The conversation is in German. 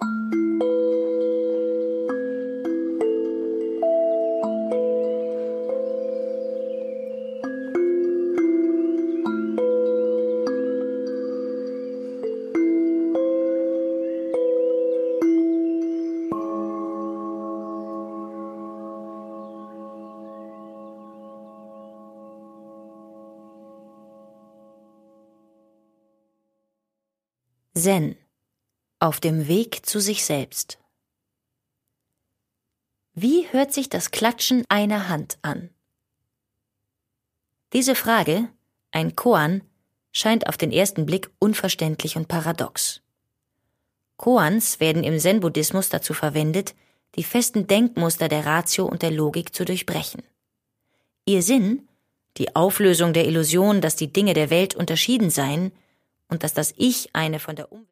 Zen. Auf dem Weg zu sich selbst. Wie hört sich das Klatschen einer Hand an? Diese Frage, ein Koan, scheint auf den ersten Blick unverständlich und paradox. Koans werden im Zen-Buddhismus dazu verwendet, die festen Denkmuster der Ratio und der Logik zu durchbrechen. Ihr Sinn, die Auflösung der Illusion, dass die Dinge der Welt unterschieden seien und dass das Ich eine von der Umwelt